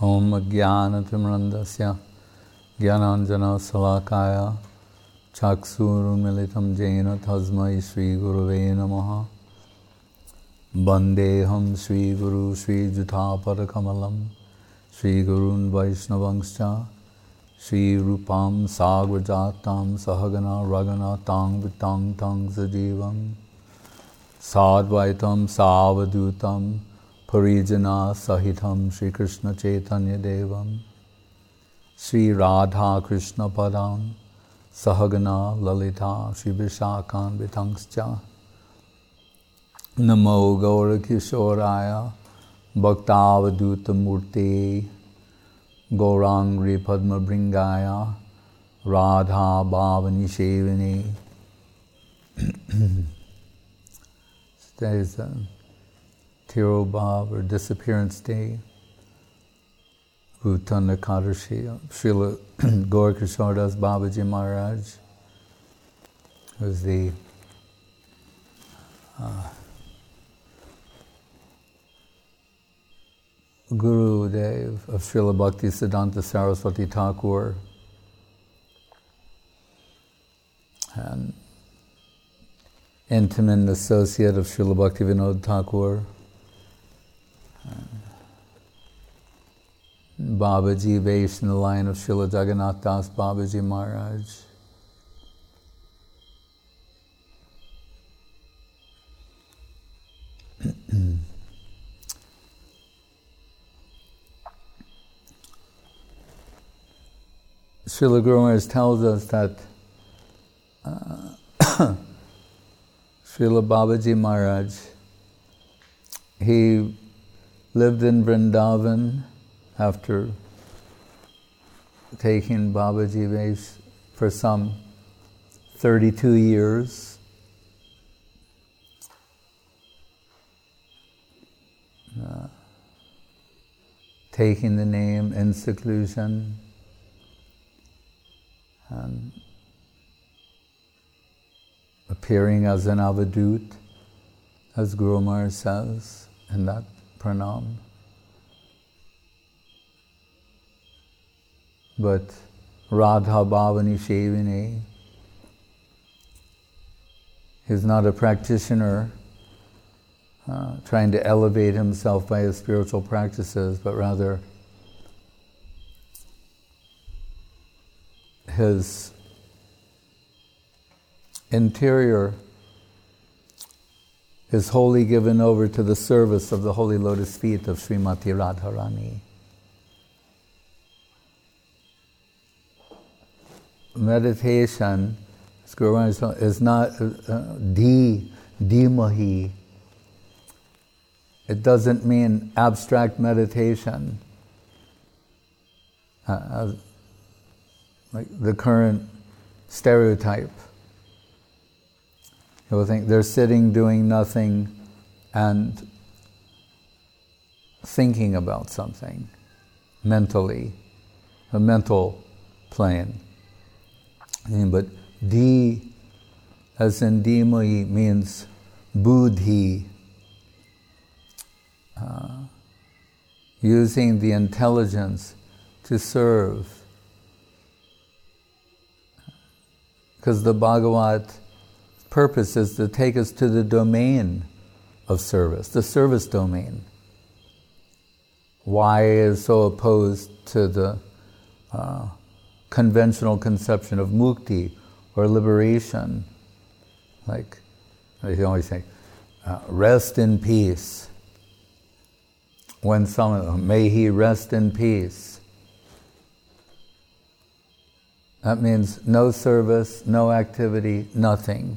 Om Jnanatimrandasya Jnananjana Salakaya Chaksurunmilitam Jena Tasmai Sri Gurave Namaha Bandeham Sri Guru Sri Juthapadakamalam Sri Gurun Vaishnavangscha Sri Rupam Sagrajatam Sahagana Ragana Tang Vitang Tang Sajivam Sadvaitam Savadutam Parijana Sahitam Sri Krishna Chaitanya Devam Sri Radha Krishna Padam Sahagana Lalita Sri Vishakhan Vitangscha Namo Gaura Kishoraya Bhaktavaduta Murti Gaurangri Padma Bringaya Radha Bhavani Shevini. Today is Tirobhav, or Disappearance Day, Bhutana Kadashi, Srila Gaura Das Babaji Maharaj, who is the Guru Dev of Srila Bhakti Siddhanta Saraswati Thakur, and intimate associate of Srila Bhakti Vinod Thakur. Babaji, based in the line of Srila Jagannath Das Babaji Maharaj. Srila Guru Maharaj tells us that Srila Babaji Maharaj, he lived in Vrindavan after taking Babaji Vesh for some 32 years. Taking the name in seclusion and appearing as an avadut, as Guru Maharaj says in that pranam. But Radha Bhavani Shevini, he's not a practitioner trying to elevate himself by his spiritual practices, but rather his interior is wholly given over to the service of the holy lotus feet of Srimati Radharani. Meditation, is not dhimahi. It doesn't mean abstract meditation, like the current stereotype. People think they're sitting doing nothing and thinking about something mentally, a mental plane. But di, as in dhimahi, means buddhi, using the intelligence to serve. Because the Bhagavat purpose is to take us to the domain of service, the service domain. Why is so opposed to the conventional conception of mukti or liberation? Like they always say, rest in peace. When someone, may he rest in peace. That means no service, no activity, nothing.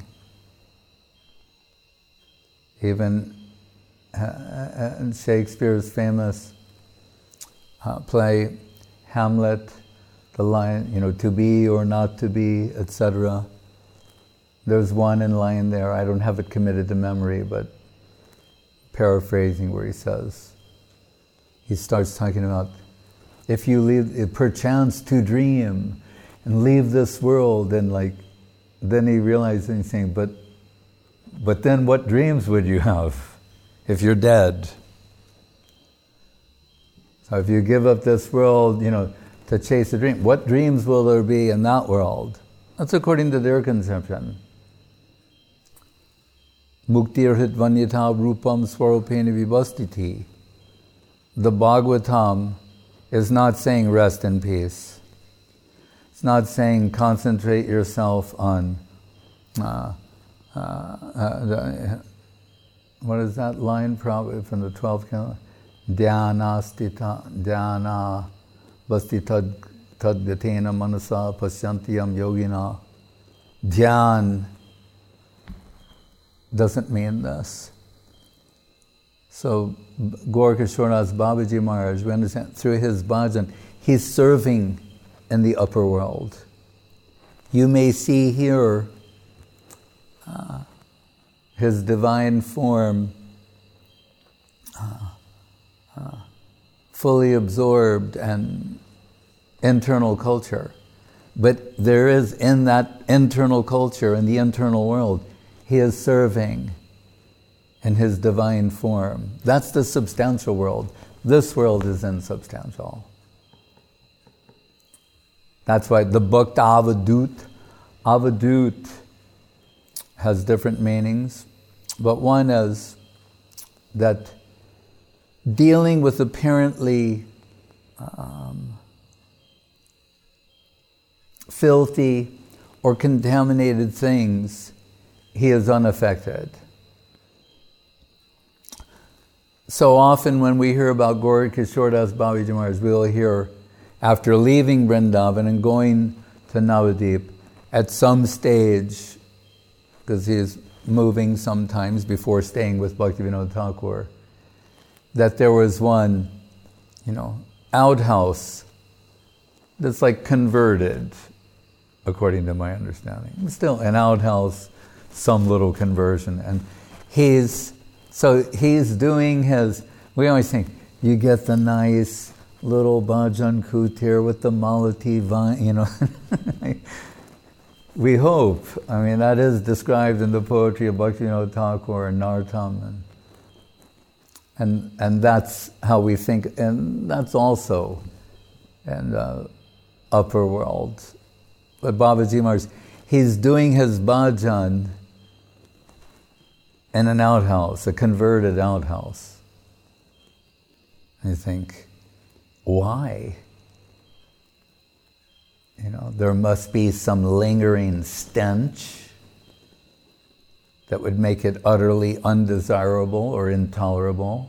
Even Shakespeare's famous play, Hamlet, the line, to be or not to be, etc. There's one in line there, I don't have it committed to memory, but paraphrasing, where he starts talking about, if you leave, perchance to dream and leave this world, and then he realizes, and he's saying, but then what dreams would you have if you're dead? So if you give up this world, to chase a dream, what dreams will there be in that world? That's according to their conception. Muktir hitvanyata rupam swarupena vibhastiti. The Bhagavatam is not saying rest in peace. It's not saying concentrate yourself on what is that line probably from the 12th canto? Dhyana basti tadgatena manasa pasyantiyam yogina. Dhyan doesn't mean this. So Gaurkishordas Babaji Maharaj, we understand, through his bhajan, he's serving in the upper world. You may see here his divine form fully absorbed and internal culture. But there is in that internal culture, in the internal world, he is serving in his divine form. That's the substantial world. This world is insubstantial. That's why the Bhakta Avadut has different meanings, but one is that dealing with apparently filthy or contaminated things, he is unaffected. So often when we hear about Gaurkishordas Babaji Maharaj, we'll hear, after leaving Vrindavan and going to Navadip, at some stage, because he is moving sometimes before staying with Bhaktivinoda Thakur, that there was one, outhouse that's like converted, according to my understanding. Still an outhouse, some little conversion. And he's doing his, we always think, you get the nice little bhajan kutir with the malati vine, We hope. I mean, that is described in the poetry of Bhaktivinoda Thakur and Narottam. And that's how we think, and that's also in the upper world. But Babaji Maharaj, he's doing his bhajan in an outhouse, a converted outhouse. And you think, why? There must be some lingering stench that would make it utterly undesirable or intolerable.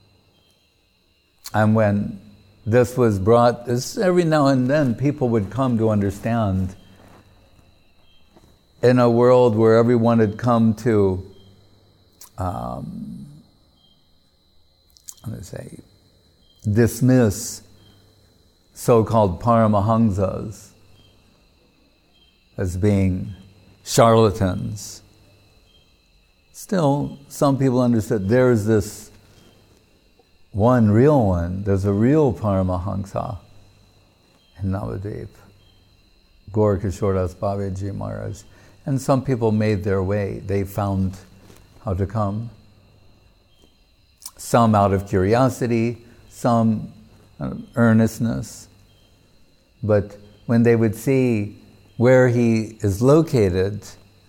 And when this was brought, every now and then people would come to understand, in a world where everyone had come to, dismiss so-called Paramahamsas as being charlatans. Still, some people understood there's this one real one, there's a real Paramahamsa in Navadip, Gaurkishordas Babaji Maharaj. And some people made their way, they found how to come. Some out of curiosity, some earnestness. But when they would see where he is located,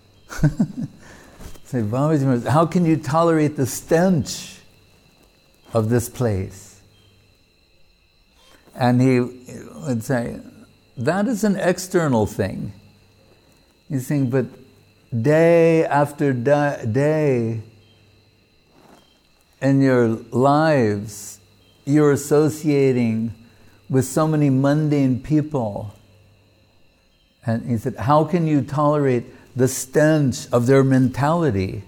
say, Babaji Maharaj, how can you tolerate the stench of this place? And he would say, that is an external thing. He's saying, but day after day in your lives, you're associating with so many mundane people. And he said, how can you tolerate the stench of their mentality?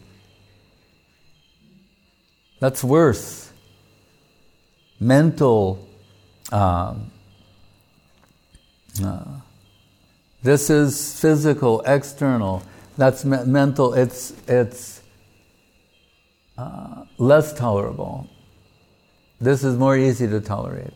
That's worse. Mental. This is physical, external. That's mental. It's less tolerable. This is more easy to tolerate.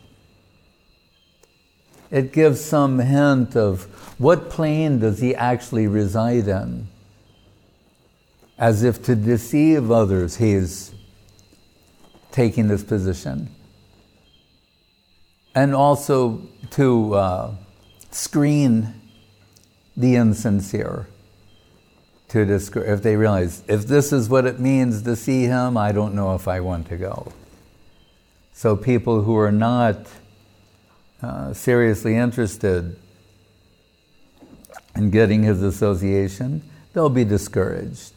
It gives some hint of what plane does he actually reside in. As if to deceive others, he's taking this position. and also to screen the insincere. If they realize, if this is what it means to see him, I don't know if I want to go. So people who are not seriously interested in getting his association, they'll be discouraged.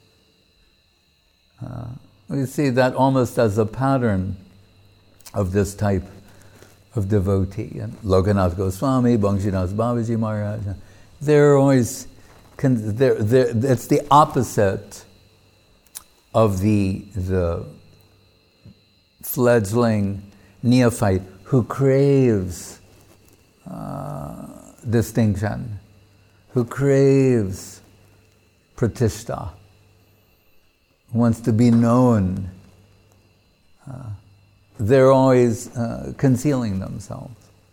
We see that almost as a pattern of this type of devotee. And Lokanath Goswami, Bangshinath Babaji Maharaj, they're always, it's the opposite of the fledgling neophyte who craves distinction, who craves pratishta, who wants to be known. They're always concealing themselves.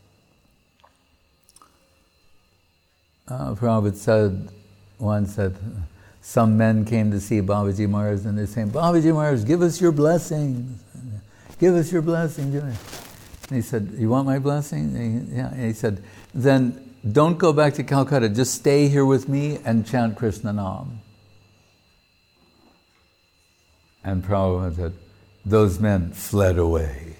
Prabhupada once said, some men came to see Babaji Maharaj and they're saying, Babaji Maharaj, give us your blessings. Give us your blessings. And he said, you want my blessing? And he said, then don't go back to Calcutta. Just stay here with me and chant Krishna Nam. And Prabhupada said, those men fled away.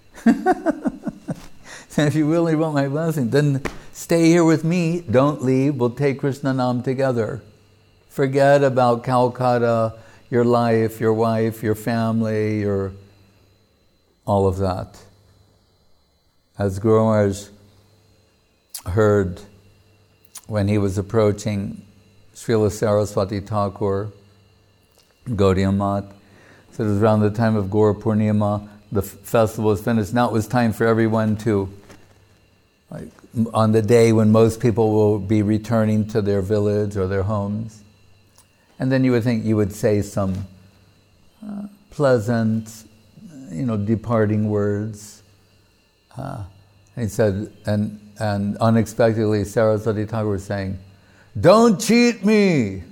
So if you really want my blessing, then stay here with me. Don't leave. We'll take Krishna Nam together. Forget about Calcutta, your life, your wife, your family, all of that. As Guru Maharaj heard when he was approaching Srila Saraswati Thakur, Gaudiya Math, so it was around the time of Gaura Purnima, the festival was finished. Now it was time for everyone to, on the day when most people will be returning to their village or their homes. And then you would think you would say some pleasant, departing words. He said, and unexpectedly Saraswati Thakur was saying, don't cheat me!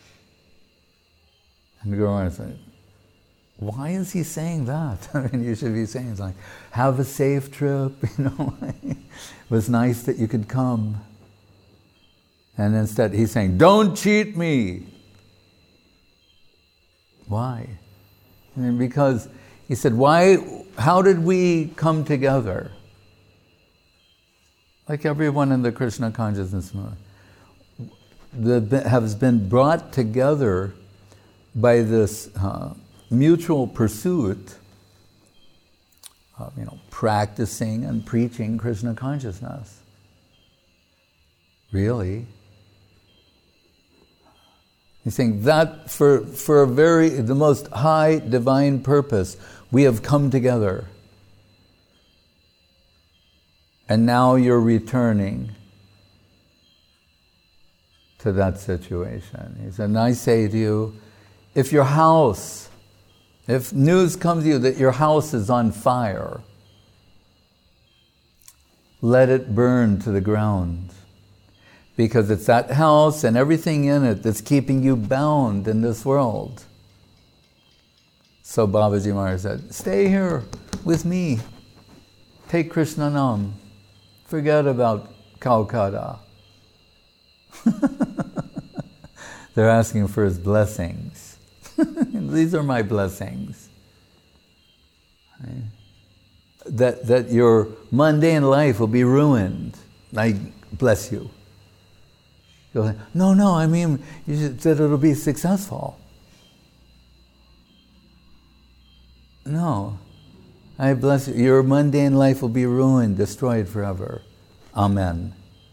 And Guru Maharaj said, why is he saying that? I mean, you should be saying, it's like, have a safe trip, it was nice that you could come. And instead he's saying, don't cheat me! Why? I mean, because he said, how did we come together? Like everyone in the Krishna consciousness movement has been brought together by this mutual pursuit of, practicing and preaching Krishna consciousness. Really? He's saying that for the most high divine purpose, we have come together. And now you're returning to that situation. He said, and I say to you, if news comes to you that your house is on fire, let it burn to the ground. Because it's that house and everything in it that's keeping you bound in this world. So Babaji Maharaj said, stay here with me. Take Krishna Nam. Forget about Calcutta. They're asking for his blessings. These are my blessings. That your mundane life will be ruined. I bless you. You'll say, no, I mean, you said it'll be successful. No. I bless you. Your mundane life will be ruined, destroyed forever. Amen.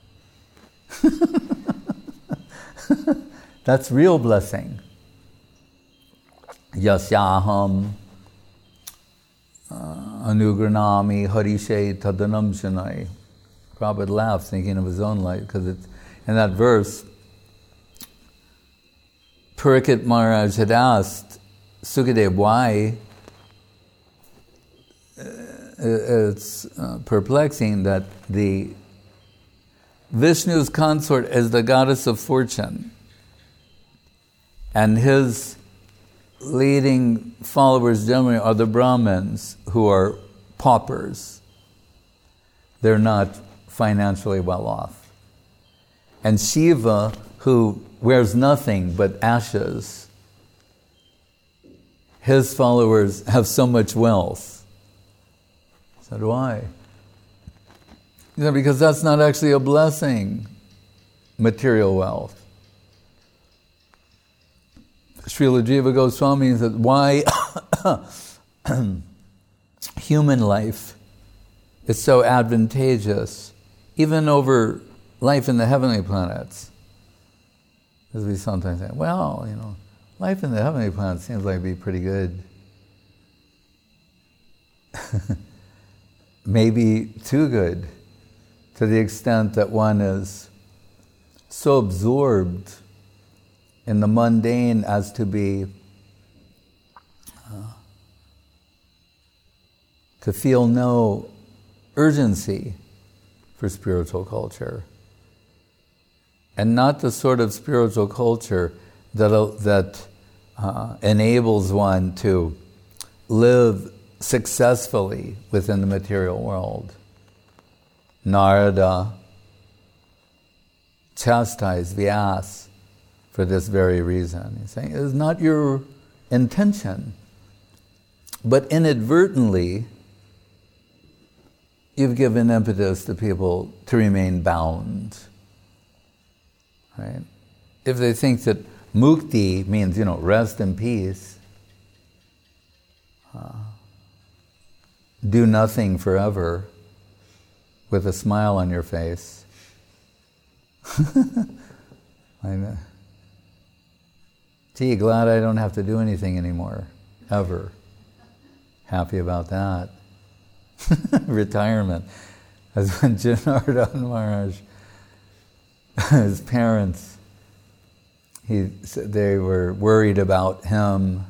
That's real blessing. Yasyaham anugranami harishe tadanam shanai. Prabhupada laughs thinking of his own life, because it's in that verse, Parikshit Maharaj had asked Sukadeva why it's perplexing that the Vishnu's consort is the goddess of fortune, and his leading followers generally are the Brahmins, who are paupers. they're not financially well off. And Shiva, who wears nothing but ashes, his followers have so much wealth. So do I. Because that's not actually a blessing, material wealth. Srila Jiva Goswami said, why human life is so advantageous, even over life in the heavenly planets. As we sometimes say, well, life in the heavenly planets seems like it'd be pretty good. Maybe too good, to the extent that one is so absorbed in the mundane as to be, to feel no urgency for spiritual culture. And not the sort of spiritual culture that enables one to live successfully within the material world. Narada chastised Vyasa for this very reason. He's saying, it is not your intention, but inadvertently you've given impetus to people to remain bound. Right? If they think that mukti means, rest and peace, do nothing forever with a smile on your face. I know. Gee, glad I don't have to do anything anymore, ever. Happy about that. Retirement. As when Janardhan Maharaj, his parents, they were worried about him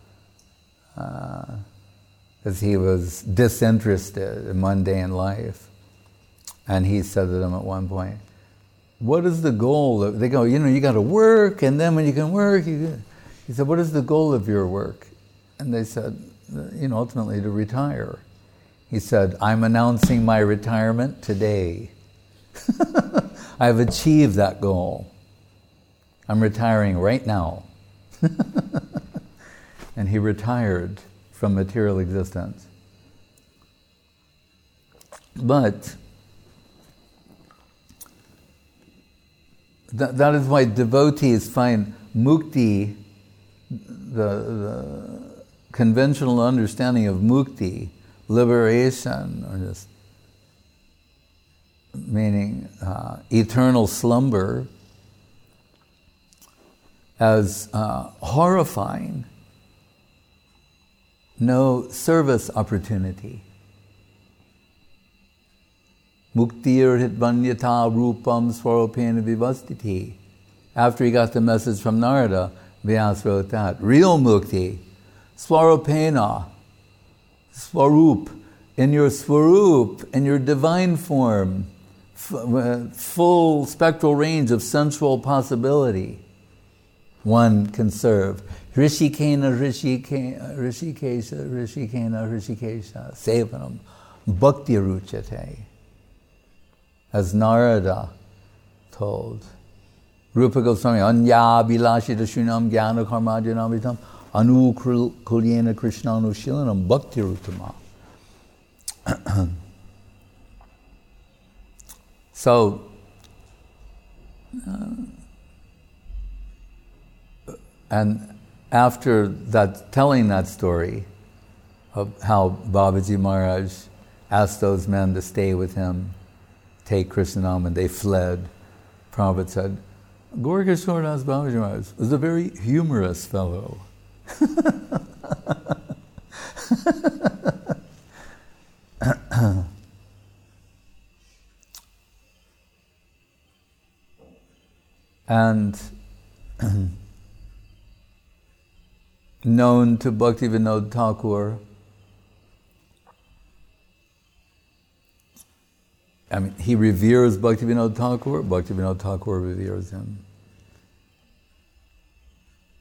as he was disinterested in mundane life. And he said to them at one point, what is the goal of, they go, you got to work, and then when you can work, he said, what is the goal of your work? And they said, ultimately to retire. He said, I'm announcing my retirement today. I've achieved that goal. I'm retiring right now. And he retired from material existence. But that is why devotees find mukti, the conventional understanding of mukti, liberation, or just meaning eternal slumber, as horrifying. No service opportunity. Muktir hitvanyata rupam swarupena vivastiti. After he got the message from Narada, Vyasa wrote that. Real mukti, swarupena, swarup, in your swarup, in your divine form, full spectral range of sensual possibility, one can serve. Rishikena, Rishikesha, Sevanam, Bhakti Ruchate. As Narada told. Rupa Goswami, Anya Bilashita Shunam Gyana Karmajanamitam Anu Kulyena Krishnanu Shilanam Bhakti Rutama. So, and after that, telling that story of how Babaji Maharaj asked those men to stay with him, take Krishnanam, and they fled, Prabhupada said, Gaurkishore Das Babaji Maharaj was a very humorous fellow. And known to Bhaktivinoda Thakur. I mean, he reveres Bhaktivinoda Thakur, Bhaktivinoda Thakur reveres him.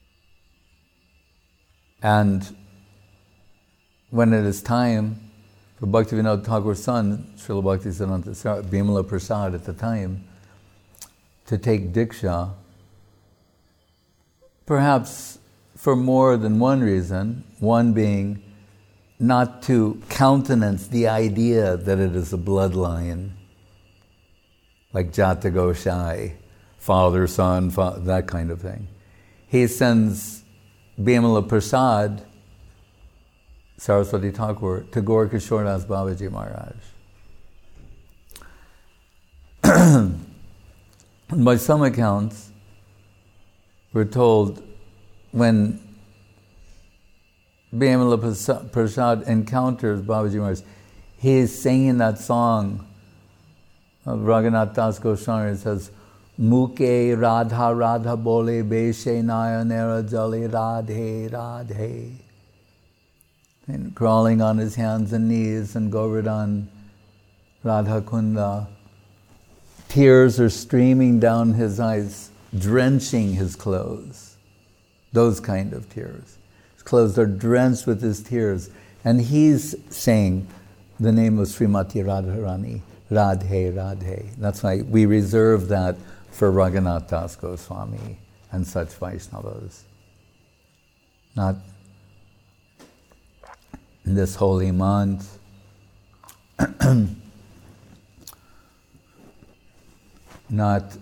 And when it is time for Bhaktivinoda Thakur's son, Srila Bhaktisiddhanta Bimala Prasad at the time, to take Diksha, perhaps for more than one reason, one being not to countenance the idea that it is a bloodline, like Jata Goshai, father, son, that kind of thing. He sends Bimala Prasad, Saraswati Thakur, to Gaurkishore Das Babaji Maharaj. By some accounts, we're told when Bimala Prasad encounters Babaji Maharaj, he is singing that song of Raghunath Das Goswami. It says, Muke Radha Radha Bole Beshe Nayanera Jali Radhe Radhe. And crawling on his hands and knees and Govardhan Radha Kunda. Tears are streaming down his eyes, drenching his clothes. Those kind of tears. His clothes are drenched with his tears. And he's saying the name of Srimati Radharani, Radhe Radhe. That's why we reserve that for Raghunath Das Goswami and such Vaishnavas. Not in this holy month. Not,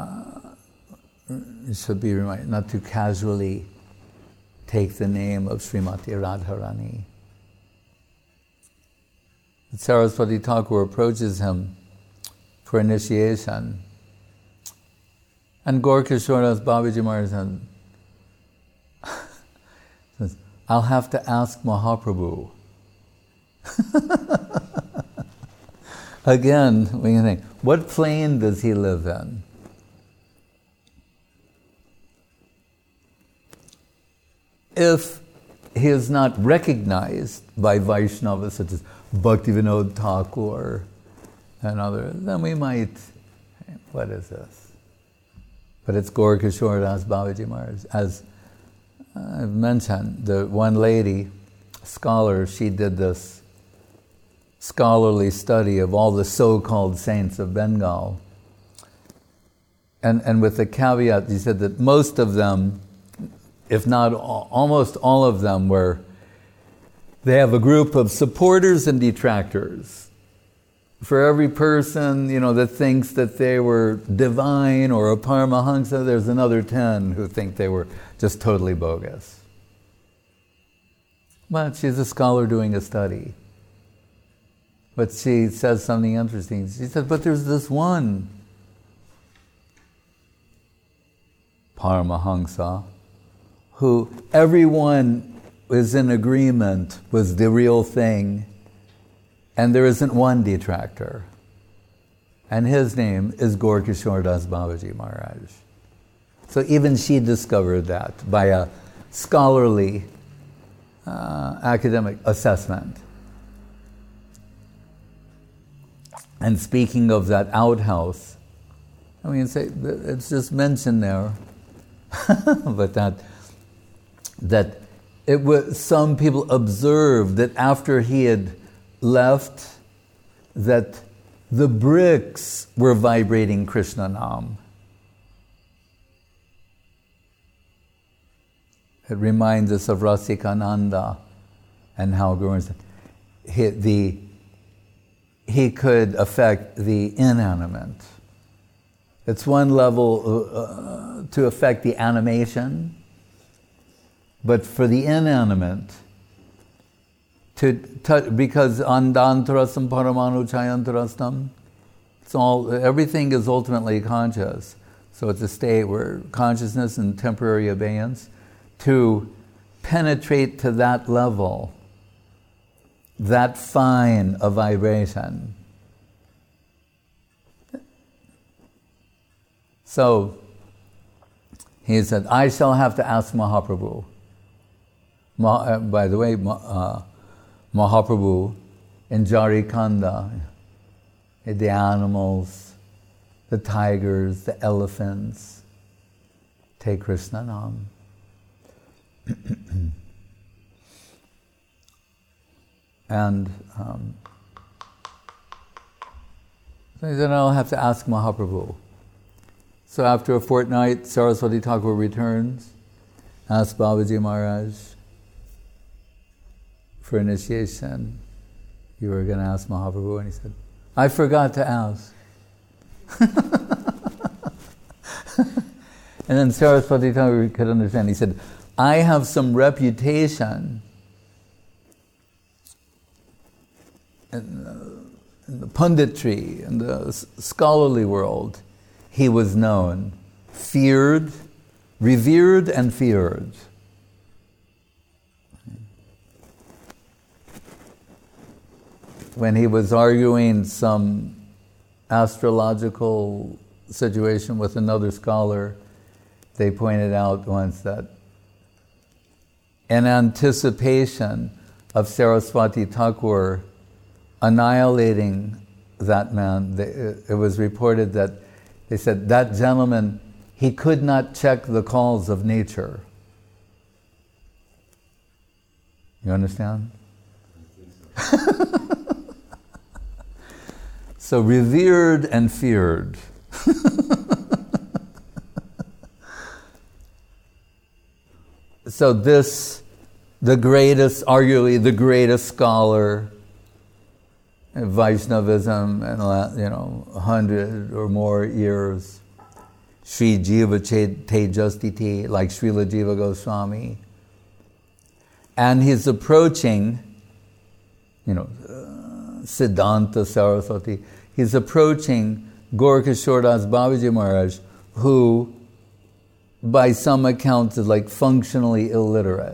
it should be reminded, not to casually take the name of Srimati Radharani. Saraswati Thakur approaches him for initiation. And Gaurkishore Das Babaji Maharaj says, I'll have to ask Mahaprabhu. Again, we can think, what plane does he live in? If he is not recognized by Vaishnavas such as Bhaktivinoda Thakur and others, then we might, what is this? But it's Gaurkishore Das Babaji Maharaj. As I've mentioned, the one lady, scholar, she did this scholarly study of all the so-called saints of Bengal. And with the caveat, he said that most of them, if not almost all of them, they have a group of supporters and detractors. For every person, that thinks that they were divine or a Paramahansa, there's another 10 who think they were just totally bogus. But she's a scholar doing a study. But she says something interesting. She said, but there's this one Paramahansa who everyone is in agreement was the real thing, and there isn't one detractor. And his name is Gaurkishore Das Babaji Maharaj. So even she discovered that by a scholarly academic assessment. And speaking of that outhouse, say it's just mentioned there, but that it was, some people observed that after he had left, that the bricks were vibrating Krishna Nam. It reminds us of Rasikananda and how Guru said he could affect the inanimate. It's one level to affect the animation, but for the inanimate, to touch, because andantarasam paramanu chayantarastam, everything is ultimately conscious. So it's a state where consciousness and temporary abeyance, to penetrate to that level, that fine a vibration. So he said, I shall have to ask Mahaprabhu. By the way, Mahaprabhu in Jarikanda, the animals, the tigers, the elephants, take Krishna Nam. And So he said, I'll have to ask Mahaprabhu. So after a fortnight, Saraswati Thakur returns, asks Babaji Maharaj for initiation. You were going to ask Mahaprabhu, and he said, I forgot to ask. And then Saraswati Thakur could understand. He said, I have some reputation in the punditry, in the scholarly world. He was known, feared, revered and feared. When he was arguing some astrological situation with another scholar, they pointed out once that in anticipation of Saraswati Thakur annihilating that man, it was reported that they said that gentleman, he could not check the calls of nature. You understand? So revered and feared. So this, the greatest, arguably the greatest scholar in Vaishnavism in 100 or more years, Sri Jiva Tejastiti, like Srila Jiva Goswami, and he's approaching, Siddhanta Saraswati, he's approaching Gaurkishore Das Babaji Maharaj, who by some accounts is like functionally illiterate.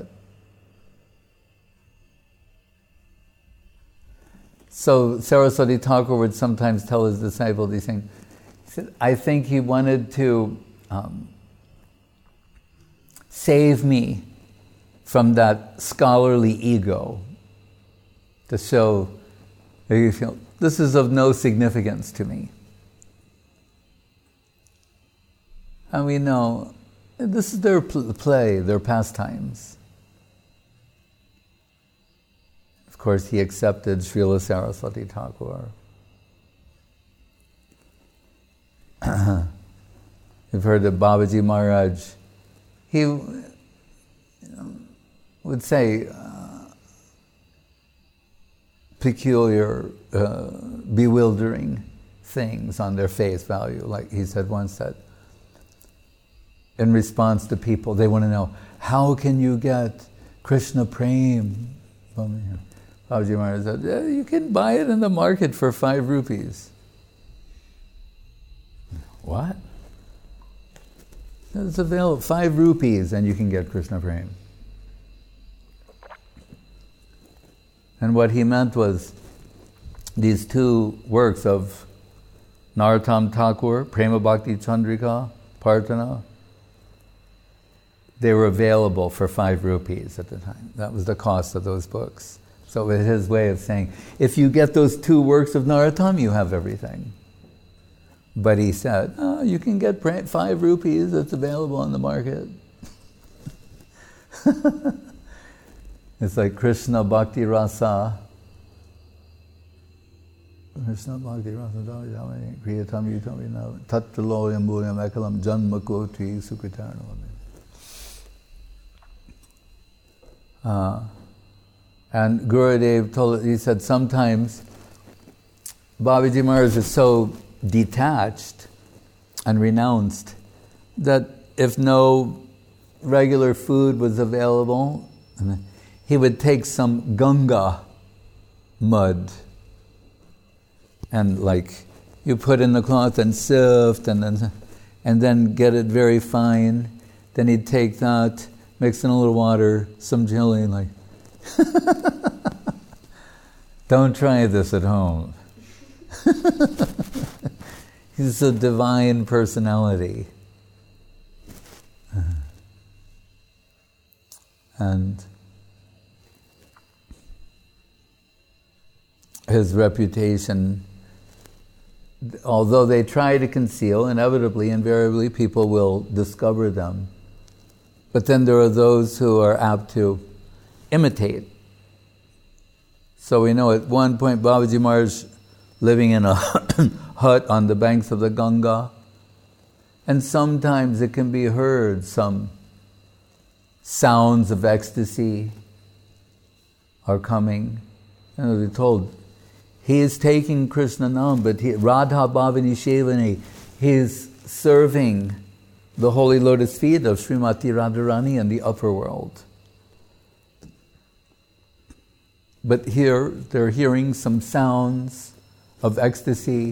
So Saraswati Thakur would sometimes tell his disciple these things. He said, I think he wanted to save me from that scholarly ego, to show that you feel, this is of no significance to me. And we know this is their play, their pastimes. Of course, he accepted Srila Saraswati Thakur. You've heard of Babaji Maharaj. He would say peculiar, bewildering things on their face value. Like he said once that in response to people, they want to know, how can you get Krishna Prem? Babaji Maharaj said, you can buy it in the market for 5 rupees. What? It's available, 5 rupees, and you can get Krishna Prem. And what he meant was these 2 works of Narottam Thakur, Prema Bhakti Chandrika, Partana, they were available for 5 rupees at the time. That was the cost of those books. So it was his way of saying, if you get those 2 works of Narottam, you have everything. But he said, you can get 5 rupees, it's available on the market. It's like Krishna Bhakti Rasa. Krishna Bhakti Rasa, Kriyatam Yutam, Tattalo Yamburyam Ekalam Janma Koti Sukritarno. And Gurudev told, he said sometimes Babaji Maharaj is so detached and renounced that if no regular food was available, he would take some Ganga mud and you put in the cloth and sift and then get it very fine. Then he'd take that, mix in a little water, some chili, don't try this at home. He's a divine personality. And his reputation, although they try to conceal, inevitably, invariably, people will discover them. But then there are those who are apt to imitate. So we know at one point Babaji Maharaj living in a hut on the banks of the Ganga. And sometimes it can be heard, some sounds of ecstasy are coming. And we're told, he is taking Krishna Nam, but Radha Bhavani Shevani, he is serving the holy lotus feet of Srimati Radharani in the upper world. But here, they're hearing some sounds of ecstasy.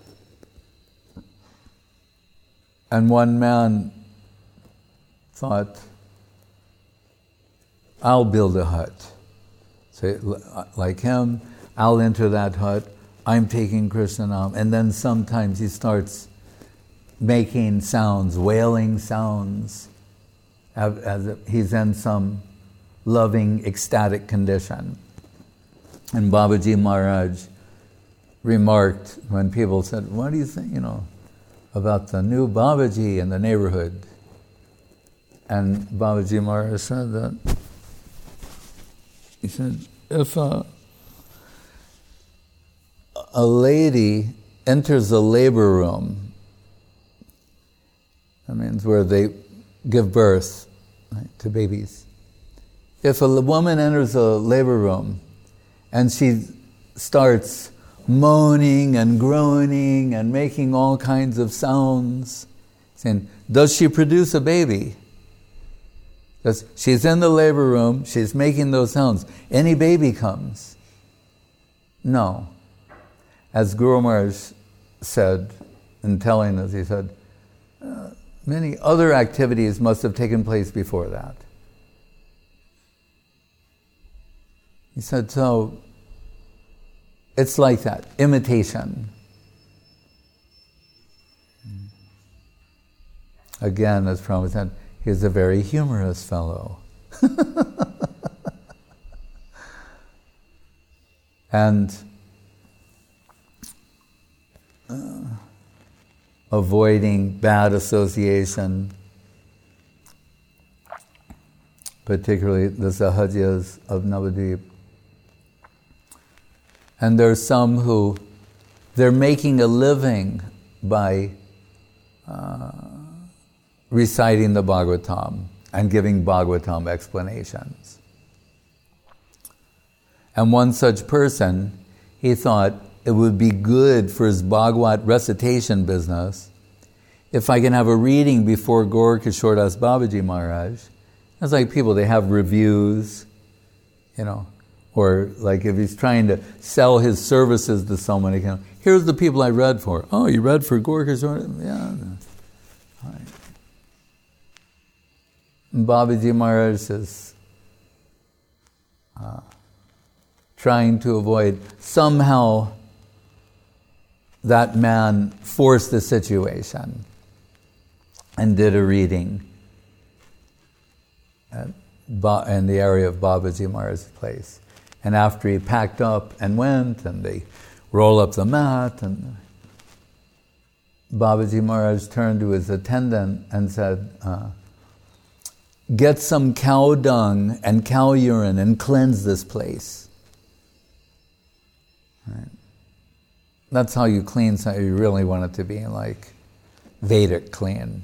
And one man thought, I'll build a hut. So like him, I'll enter that hut, I'm taking Krishna Nam. And then sometimes he starts making sounds, wailing sounds, as if he's in some loving, ecstatic condition. And Babaji Maharaj remarked when people said, what do you think, about the new Babaji in the neighborhood? And Babaji Maharaj said that, he said, if a lady enters a labor room, that means where they give birth, right, to babies. If a woman enters a labor room and she starts moaning and groaning and making all kinds of sounds, saying, does she produce a baby? Because she's in the labor room, she's making those sounds. Any baby comes? No. As Guru Maharaj said in telling us, he said, many other activities must have taken place before that. He said, so it's like that, imitation. Again, as Prabhupada said, he's a very humorous fellow. And avoiding bad association, particularly the Sahajas of Navadvip. And there's some who, they're making a living by reciting the Bhagavatam and giving Bhagavatam explanations. And one such person, he thought it would be good for his Bhagavat recitation business if I can have a reading before Gaur Kishore Das Babaji Maharaj. It's like people, they have reviews, or like if he's trying to sell his services to someone, he can, here's the people I read for. Oh, you read for Gaur Kishore? Yeah. Right. Babaji Maharaj is trying to avoid, somehow that man forced the situation and did a reading in the area of Babaji Maharaj's place. And after he packed up and went, and they roll up the mat, and Babaji Maharaj turned to his attendant and said, get some cow dung and cow urine and cleanse this place. Right. That's how you clean something. You really want it to be like Vedic clean.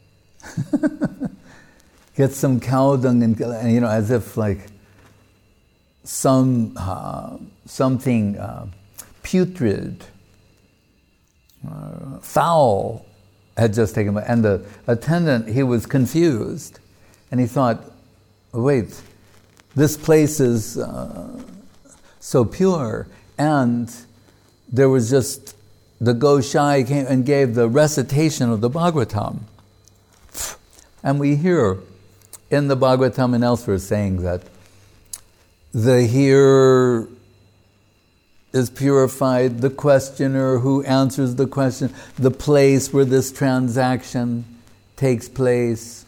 Get some cow dung and as if like something putrid, foul had just taken place. And the attendant, he was confused. And he thought, wait, this place is so pure. And there was just, the Goshai came and gave the recitation of the Bhagavatam. And we hear in the Bhagavatam and elsewhere saying that the hearer is purified, the questioner who answers the question, the place where this transaction takes place,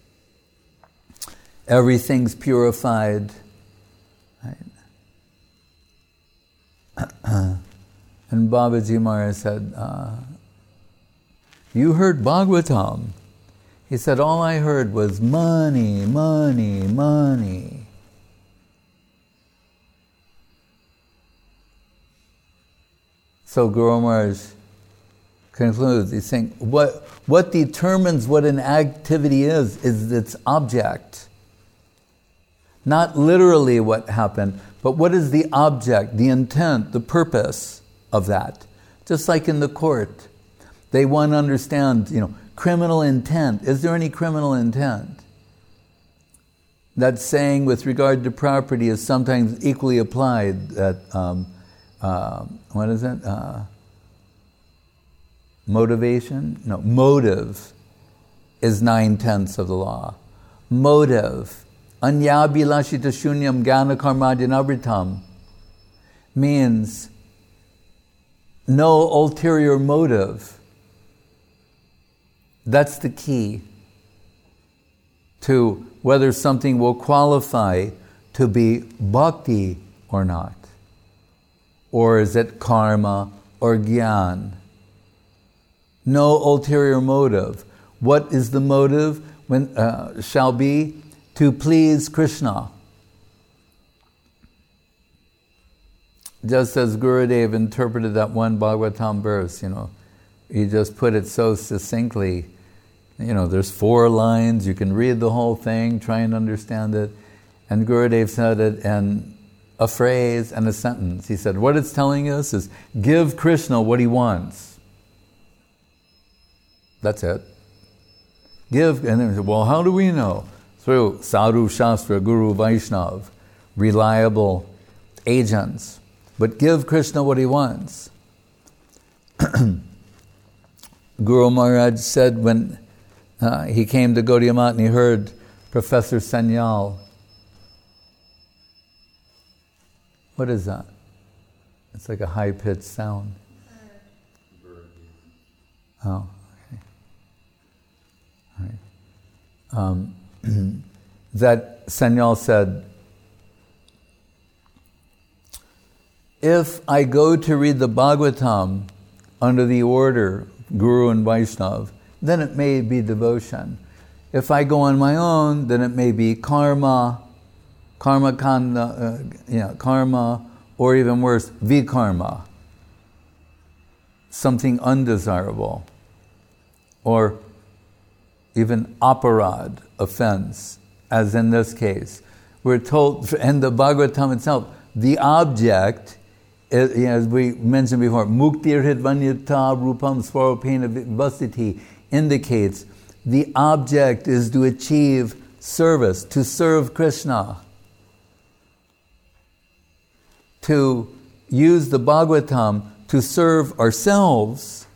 everything's purified. Right? And Babaji Maharaj said, you heard Bhagavatam. He said, all I heard was money, money, money. So Guru Maharaj concludes, he's saying, what determines what an activity is its object. Not literally what happened, but what is the object, the intent, the purpose of that. Just like in the court, they want to understand, criminal intent. Is there any criminal intent? That saying with regard to property is sometimes equally applied. That what is it? Motivation? No, motive is 9/10 of the law. Motive. Anyabhilashita shunyam jnana karmadhyanabritam means no ulterior motive. That's the key to whether something will qualify to be bhakti or not. Or is it karma or gyan? No ulterior motive. What is the motive? Shall be to please Krishna. Just as Gurudev interpreted that one Bhagavatam verse, he just put it so succinctly. There's 4 lines, you can read the whole thing, try and understand it. And Gurudev said it in a phrase and a sentence. He said, what it's telling us is, give Krishna what he wants. That's it. And then he said, well, how do we know? Through Sadhu Shastra, Guru Vaishnav, reliable agents. But give Krishna what he wants. Guru Maharaj said when he came to Gaudiya Math and he heard Professor Sanyal. What is that? It's like a high-pitched sound. Oh, okay. All right. That Sanyal said, if I go to read the Bhagavatam under the order, Guru and Vaishnav, then it may be devotion. If I go on my own, then it may be karma, karma, or even worse, vikarma, something undesirable, or even aparad, offense, as in this case. We're told, in the Bhagavatam itself, the object, as we mentioned before, muktir hidvanyata rupam swarupena vasiti, indicates the object is to achieve service, to serve Krishna. To use the Bhagavatam to serve ourselves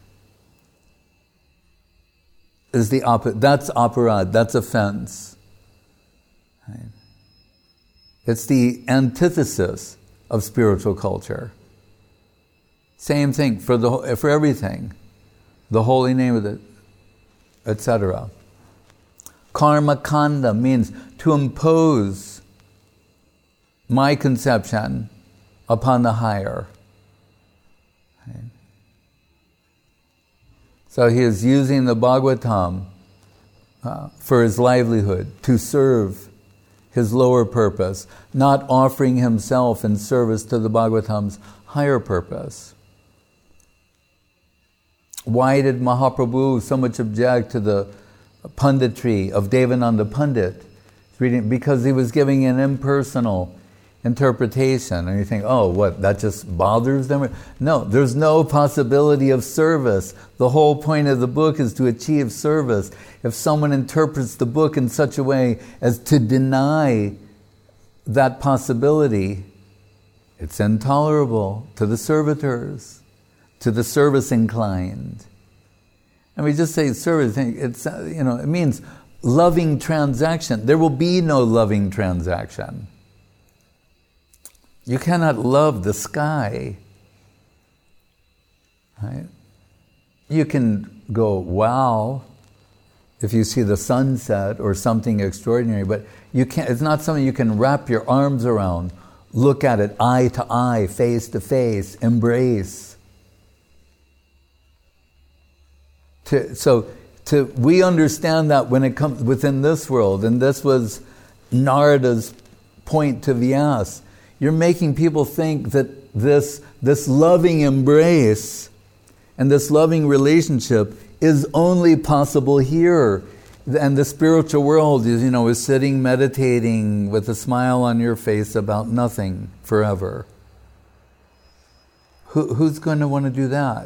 is the opposite. That's aparad, that's offense. Right? It's the antithesis of spiritual culture. Same thing for everything. The holy name of it, etc. Karma kanda means to impose my conception upon the higher. Right? So he is using the Bhagavatam for his livelihood, to serve his lower purpose, not offering himself in service to the Bhagavatam's higher purpose. Why did Mahaprabhu so much object to the punditry of Devananda Pandit? Because he was giving an impersonal interpretation. And you think, oh, what, that just bothers them? No, there's no possibility of service. The whole point of the book is to achieve service. If someone interprets the book in such a way as to deny that possibility, it's intolerable to the servitors, to the service inclined. And we just say service, it means loving transaction. There will be no loving transaction. You cannot love the sky. Right? You can go, wow, if you see the sunset or something extraordinary, but you can't. It's not something you can wrap your arms around, look at it eye to eye, face to face, embrace. We understand that when it comes within this world, and this was Narada's point to Vyas. You're making people think that this loving embrace and this loving relationship is only possible here. And the spiritual world is sitting meditating with a smile on your face about nothing forever. Who's going to want to do that?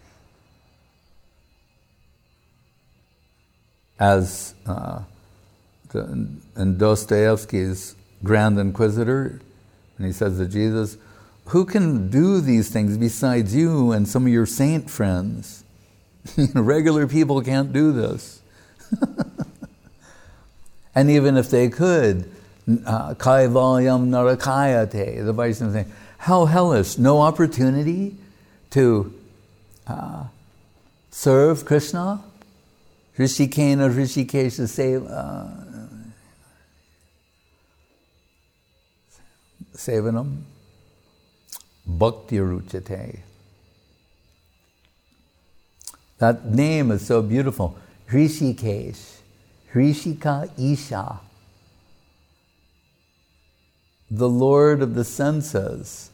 As in Dostoevsky's Grand Inquisitor, and he says to Jesus, who can do these things besides you and some of your saint friends? Regular people can't do this. And even if they could, kaivalyam narakayate, the Vaishnavas say, how hellish, no opportunity to serve Krishna? Rishikena Rishikesha Sevanam Bhakti Ruchate. That name is so beautiful. Rishikesh, Rishika Isha, the Lord of the senses.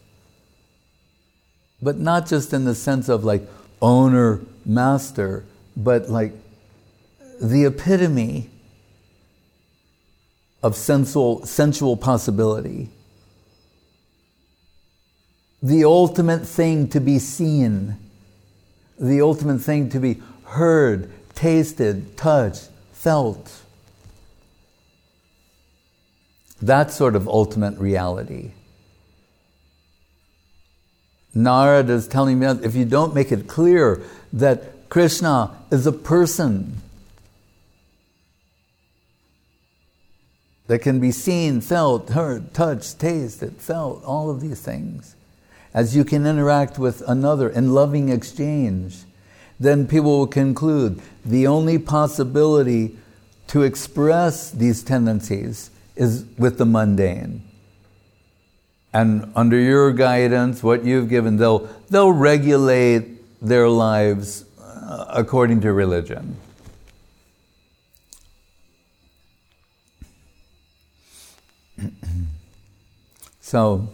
But not just in the sense of like owner, master, but like the epitome of sensual possibility. The ultimate thing to be seen. The ultimate thing to be heard, tasted, touched, felt. That sort of ultimate reality. Narada is telling me, if you don't make it clear that Krishna is a person that can be seen, felt, heard, touched, tasted, felt, all of these things, as you can interact with another in loving exchange, then people will conclude the only possibility to express these tendencies is with the mundane. And under your guidance, what you've given, they'll regulate their lives according to religion. So,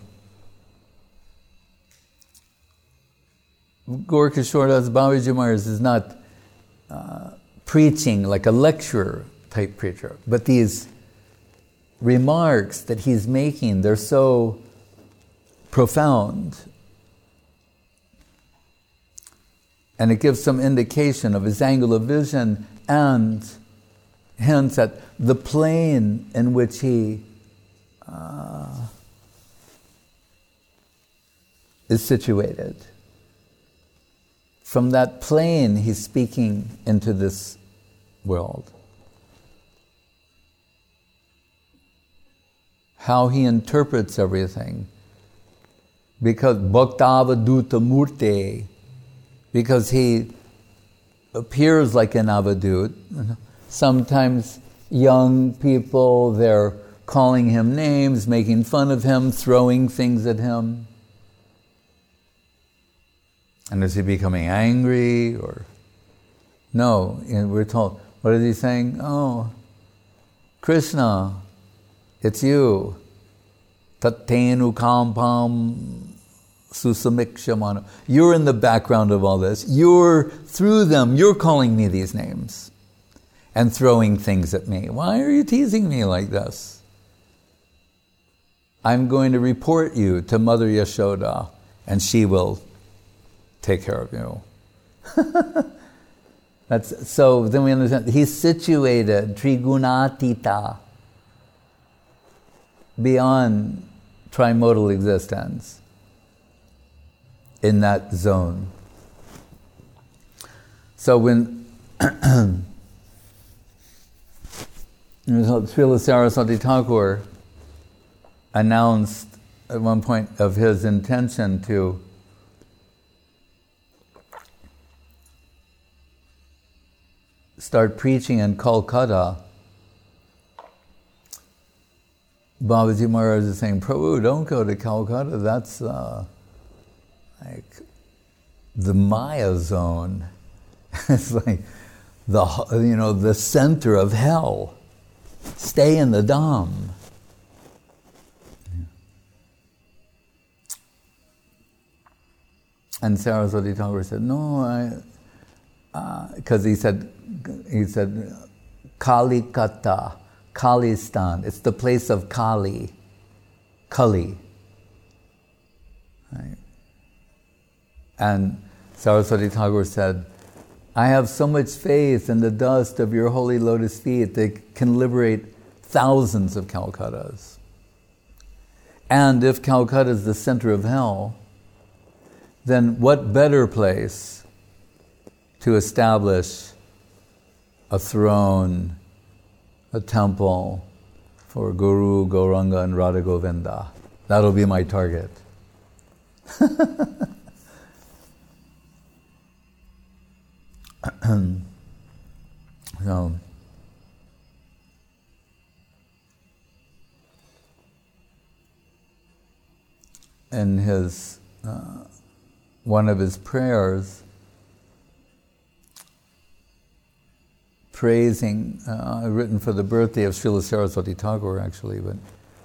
Gaura Das Babaji Maharaj is not preaching like a lecturer type preacher, but these remarks that he's making, they're so profound. And it gives some indication of his angle of vision and hence at the plane in which he is situated. From that plane, he's speaking into this world. How he interprets everything. Because Bhaktavaduta Murte, because he appears like an avadut. Sometimes young people, they're calling him names, making fun of him, throwing things at him. And is he becoming angry or? No, we're told, what is he saying? Oh, Krishna, it's you. Tattenu kampam susamikshamana. You're in the background of all this. Through them, you're calling me these names and throwing things at me. Why are you teasing me like this? I'm going to report you to Mother Yashoda and she will take care of you. So then we understand, he's situated, trigunatita, beyond trimodal existence, in that zone. So when Srila Saraswati Thakur announced at one point of his intention to start preaching in Kolkata, Babaji Maharaj is saying, Prabhu, don't go to Calcutta, that's like the Maya zone. It's like the center of hell. Stay in the Dham. And Saraswati Thakur said, no, because he said, Kalikata, Kalistan. It's the place of Kali. Right? And Saraswati Thakur said, I have so much faith in the dust of your holy lotus feet that can liberate thousands of Calcuttas. And if Calcutta is the center of hell, then what better place to establish a throne, a temple for Guru, Gauranga, and Radha Govinda? That'll be my target. So, in his one of his prayers, praising, written for the birthday of Srila Saraswati Thakur actually, but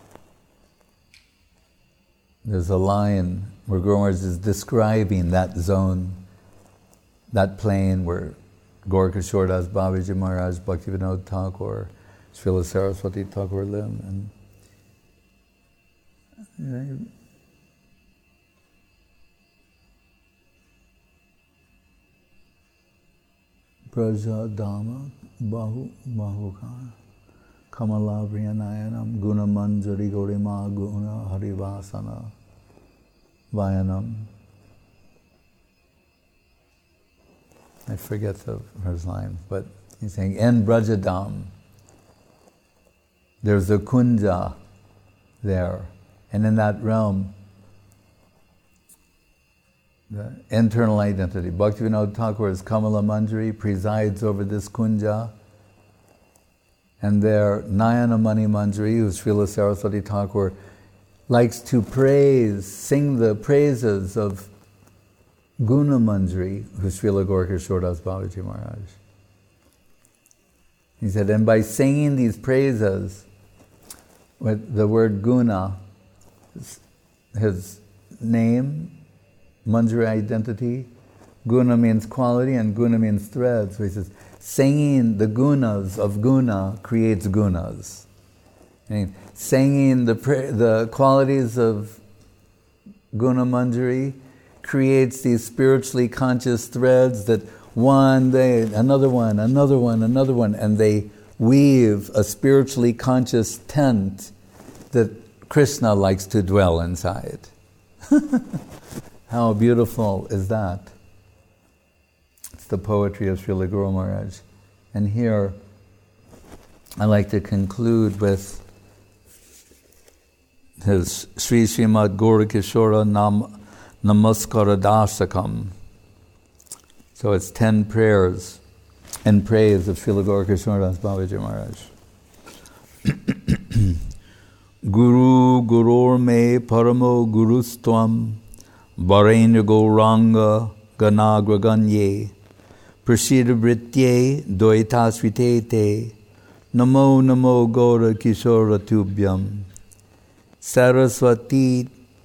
there's a line where Guru Maharaj is describing that zone, that plane where Gaurkishore Das Babaji Maharaj, Bhaktivinoda Thakur, Srila Saraswati Thakur live, and Braja Dhamma Bahu Bahukar Kamala Vriyanayanam Guna Manjari Gaurima Guna Harivasana Vayanam. I forget the first line, but he's saying, in Brajadam, there's a kunja there, and in that realm, the internal identity. Bhaktivinoda Thakur is Kamala Manjari, presides over this kunja, and there Nayana Mani Manjari, who's Srila Saraswati Thakur, likes to sing the praises of Guna Manjari, who's Srila Gaurkishore Das Babaji Maharaj. He said, and by singing these praises with the word Guna, his name, Manjari identity, Guna means quality and Guna means thread. So he says, singing the gunas of Guna creates gunas. And singing the qualities of Guna Manjari creates these spiritually conscious threads that another one, and they weave a spiritually conscious tent that Krishna likes to dwell inside. How beautiful is that? It's the poetry of Srila Guru Maharaj. And here, I like to conclude with his Sri Srimad Gaurkishora Namaskara Dasakam. So it's 10 prayers in praise of Srila Gaurkishora Das Babaji Maharaj. Guru Gurur Me Paramo Gurustvam Varenya Gauranga Ganagraganye Prasida Vritye Doita Svitete Namo Namo Gaura Kishora Tubhyam Saraswati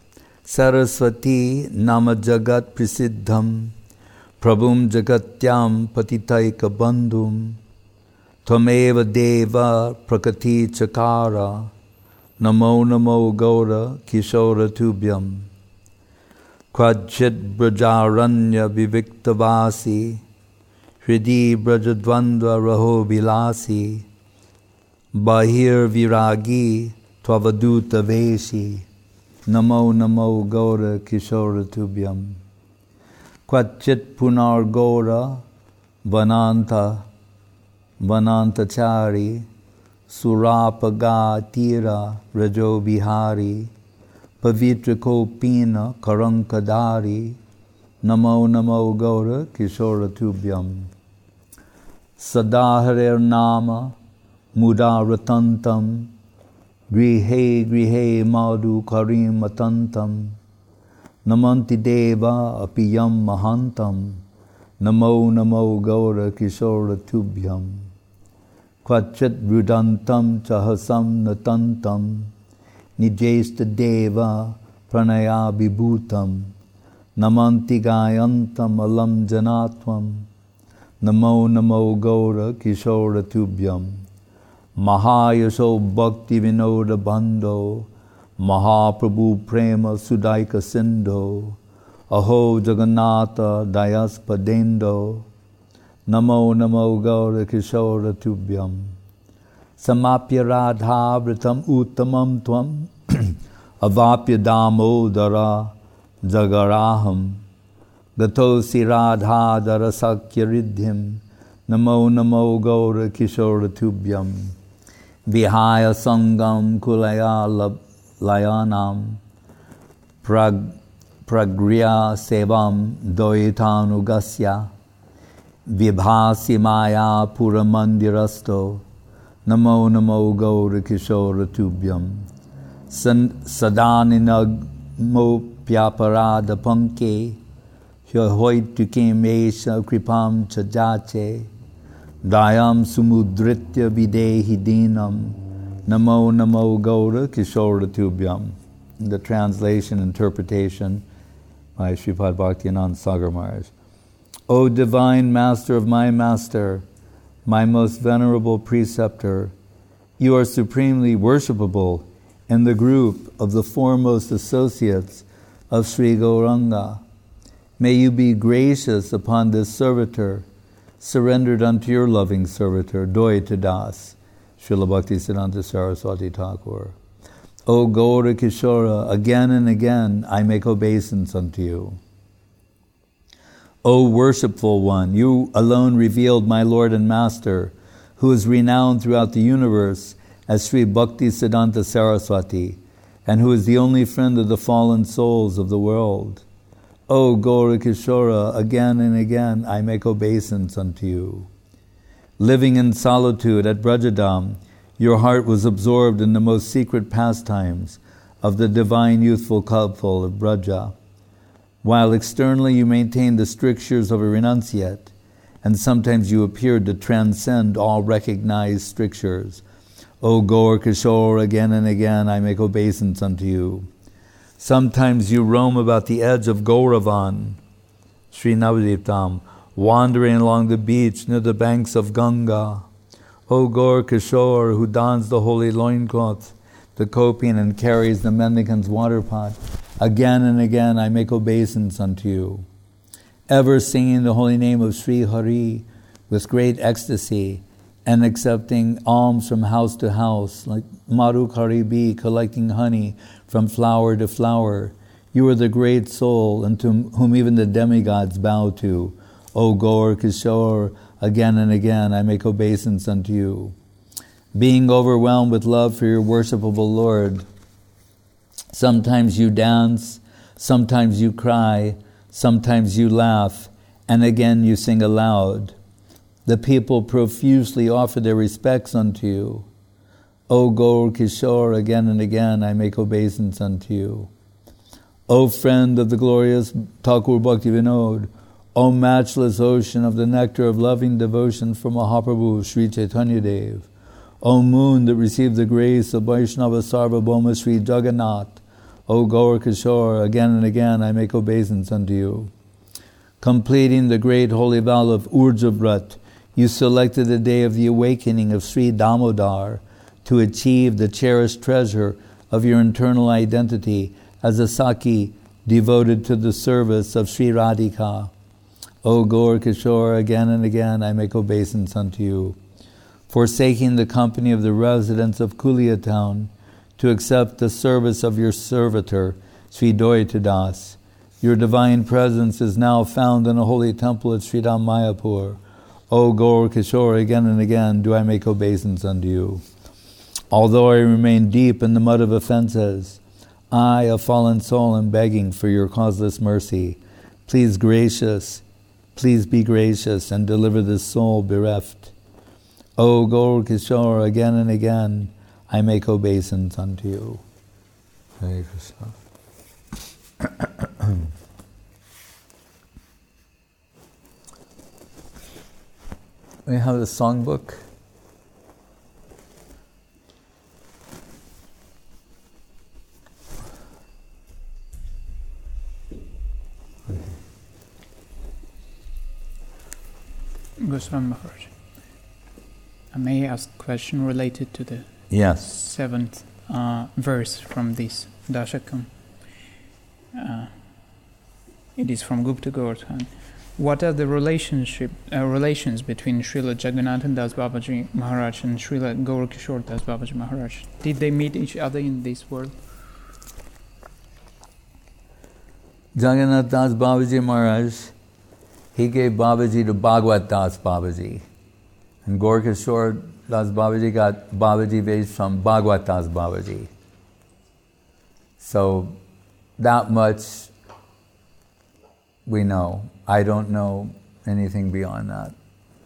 Nama Jagat Prasiddham Prabhum Jagatyam Patitaika Bandhum Tvameva Deva Prakati Chakara Namo Namo Gaura Kishora Tubhyam Kvachit Brajaranya Viviktavasi Hridi Brajadvandva Raho Vilasi Bahir Viragi Tvavaduta Veshi Namo Namo Gaura Kishora Tubhyam Kvachit Punar Gaura Vanantachari Surapaga Tira Rajo Bihari Pavitra Kopina Karankadari Namo Namo Gaura Kishora Tubhyam Sadaharer Nama Mudaratantam Grihe Grihe Madhu Karim Atantam Namanti Deva Apiyam Mahantam Namo Namo Gaura Kishora Tubhyam Kvachit Rudantam Chahasam Natantam Nijesta Deva Pranaya Vibhutam namanti gayantam alam janatvam, namo namo gaura kishora tubhyam, mahayasho bhakti vinoda bandho, mahaprabhu prema sudaika sindho, aho jagannatha dayaspadendo, namo namo gaura kishora tubhyam, samapya radha vritam uttamam tvam, avapya damodara jagaraham, gatosi radha darasakya riddhim, namo namo gaura kishora tubhyam, vihaya sangam kulaya layanam, pragriya sevam doitanugasya, vibhasi maya puramandirasto, namo namo gaura kishora tubhyam, sadaninag mopyaparada panke, hyohoitukim esha kripam chajache, dayam sumudritya videhi dinam, namo namo gaura kishora tubhyam. The translation, interpretation by Sripad Bhaktivedanta Sagar Maharaj. O divine master of my master, my most venerable preceptor, you are supremely worshipable in the group of the foremost associates of Sri Gauranga. May you be gracious upon this servitor, surrendered unto your loving servitor, Dvaita Das, Srila Bhaktisiddhanta Saraswati Thakur. O Gaura Kishora, again and again I make obeisance unto you. O worshipful one, you alone revealed my Lord and Master, who is renowned throughout the universe as Sri Bhaktisiddhanta Saraswati, and who is the only friend of the fallen souls of the world. O Gaura Kishora, again and again I make obeisance unto you. Living in solitude at Brajadam, your heart was absorbed in the most secret pastimes of the divine youthful couple of Braja, while externally you maintained the strictures of a renunciate, and sometimes you appeared to transcend all recognized strictures. O Gaur Kishore, again and again I make obeisance unto you. Sometimes you roam about the edge of Gauravan, Sri Navadiptam, wandering along the beach near the banks of Ganga. O Gaur Kishore, who dons the holy loincloth, the coping, and carries the mendicant's water pot, again and again I make obeisance unto you. Ever singing the holy name of Sri Hari with great ecstasy, and accepting alms from house to house, like Marukari bee collecting honey from flower to flower. You are the great soul, and to whom even the demigods bow to. O Gaur Kishore, again and again I make obeisance unto you. Being overwhelmed with love for your worshipable Lord, sometimes you dance, sometimes you cry, sometimes you laugh, and again you sing aloud. The people profusely offer their respects unto you. O Gaur Kishore, again and again I make obeisance unto you. O friend of the glorious Thakur Bhakti Vinod, O matchless ocean of the nectar of loving devotion from Mahaprabhu Sri Chaitanya Dev, O moon that received the grace of Vaishnava Sarvabhauma Sri Jagannath, O Gaur Kishore, again and again I make obeisance unto you. Completing the great holy vow of Urjavrat, you selected the day of the awakening of Sri Damodar to achieve the cherished treasure of your internal identity as a Saki devoted to the service of Sri Radhika. O Gaur Kishore, again and again I make obeisance unto you. Forsaking the company of the residents of Kulia town to accept the service of your servitor, Sri Dvaita Das, your divine presence is now found in a holy temple at Sri Ram Mayapur. O Gaur Kishore, again and again do I make obeisance unto you. Although I remain deep in the mud of offenses, I, a fallen soul, am begging for your causeless mercy. Please be gracious and deliver this soul bereft. O Gaur Kishore, again and again I make obeisance unto you. Hare Krishna. We have the songbook. Goswami Maharaj. I may ask a question related to the Yes. 7th verse from this Dashakam. It is from Gupta Gordhan. What are the relations between Srila Jagannatha Das Babaji Maharaj and Srila Gaurkishore Das Babaji Maharaj? Did they meet each other in this world? Jagannath Das Babaji Maharaj, he gave Babaji to Bhagwat Das Babaji. And Gaurkishore Das Babaji got Babaji Vase from Bhagwat Das Babaji. So that much we know. I don't know anything beyond that.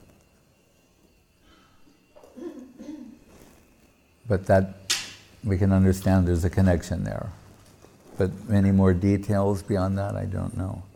But that we can understand there's a connection there. But any more details beyond that, I don't know.